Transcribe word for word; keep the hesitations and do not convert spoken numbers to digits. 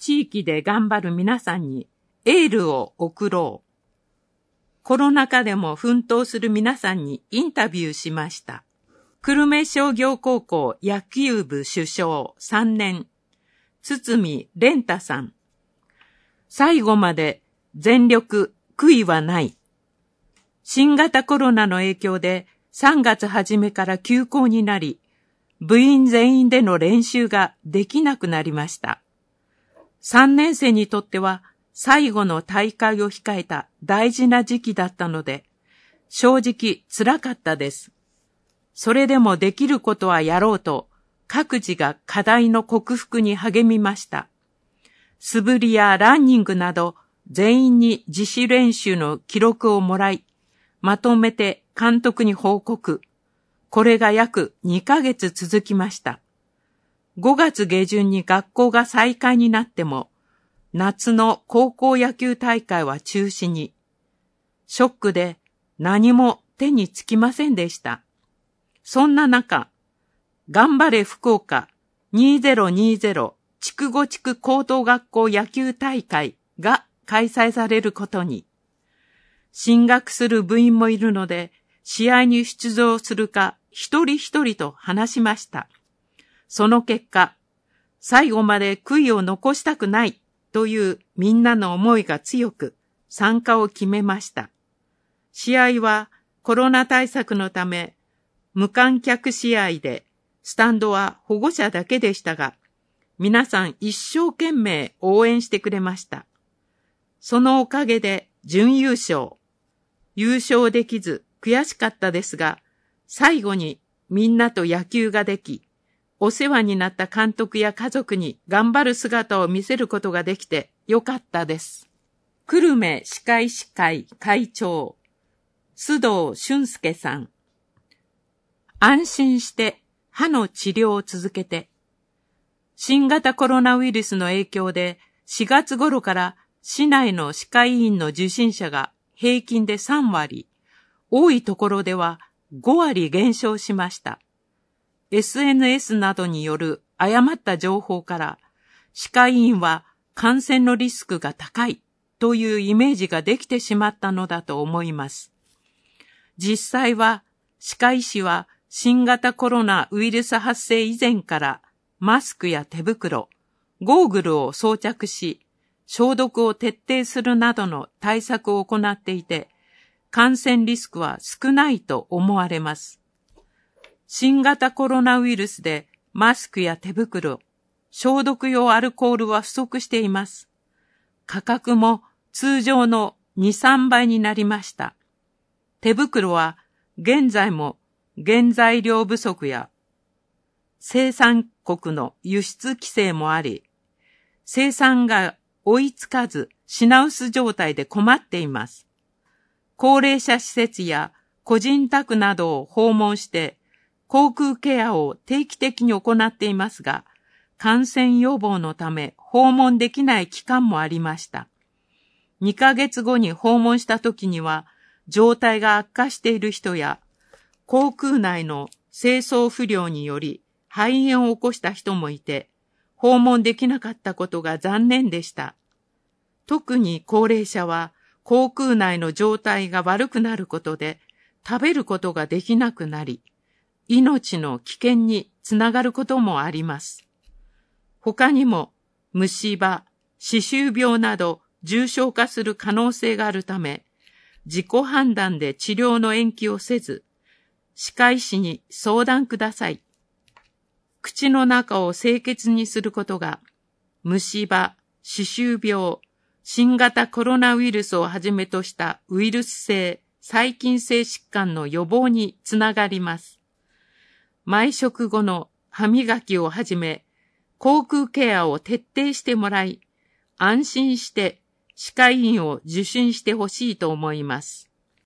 地域で頑張る皆さんにエールを送ろう。コロナ禍でも奮闘する皆さんにインタビューしました。久留米商業高校野球部主将さんねん、堤蓮太さん。最後まで全力、悔いはない。新型コロナの影響でさんがつ初めから休校になり、部員全員での練習ができなくなりました。さんねん生にとっては最後の大会を控えた大事な時期だったので、正直辛かったです。それでもできることはやろうと、各自が課題の克服に励みました。素振りやランニングなど、全員に自主練習の記録をもらい、まとめて監督に報告。これが約にかげつ続きました。ごがつ下旬に学校が再開になっても、夏の高校野球大会は中止に。ショックで何も手につきませんでした。そんな中、頑張れ福岡にせんにじゅう筑後地区高等学校野球大会が開催されることに。進学する部員もいるので、試合に出場するか一人一人と話しました。その結果、最後まで悔いを残したくないというみんなの思いが強く参加を決めました。試合はコロナ対策のため無観客試合でスタンドは保護者だけでしたが、皆さん一生懸命応援してくれました。そのおかげで準優勝。優勝できず悔しかったですが、最後にみんなと野球ができ、お世話になった監督や家族に頑張る姿を見せることができてよかったです。久留米歯科医師会会長、須藤俊介さん。安心して歯の治療を続けて。新型コロナウイルスの影響でしがつ頃から市内の歯科医院の受診者が平均でさんわり、多いところではごわり減少しました。エスエヌエス などによる誤った情報から、歯科医院は感染のリスクが高いというイメージができてしまったのだと思います。実際は、歯科医師は新型コロナウイルス発生以前からマスクや手袋、ゴーグルを装着し、消毒を徹底するなどの対策を行っていて、感染リスクは少ないと思われます。新型コロナウイルスでマスクや手袋、消毒用アルコールは不足しています。価格も通常のに、さんばいになりました。手袋は現在も原材料不足や生産国の輸出規制もあり、生産が追いつかず品薄状態で困っています。高齢者施設や個人宅などを訪問して口腔ケアを定期的に行っていますが、感染予防のため訪問できない期間もありました。にかげつごに訪問した時には、状態が悪化している人や、口腔内の清掃不良により肺炎を起こした人もいて、訪問できなかったことが残念でした。特に高齢者は、口腔内の状態が悪くなることで、食べることができなくなり、命の危険につながることもあります。他にも虫歯、歯周病など重症化する可能性があるため、自己判断で治療の延期をせず、歯科医師に相談ください。口の中を清潔にすることが、虫歯、歯周病、新型コロナウイルスをはじめとしたウイルス性、細菌性疾患の予防につながります。毎食後の歯磨きをはじめ、口腔ケアを徹底してもらい、安心して歯科医院を受診してほしいと思います。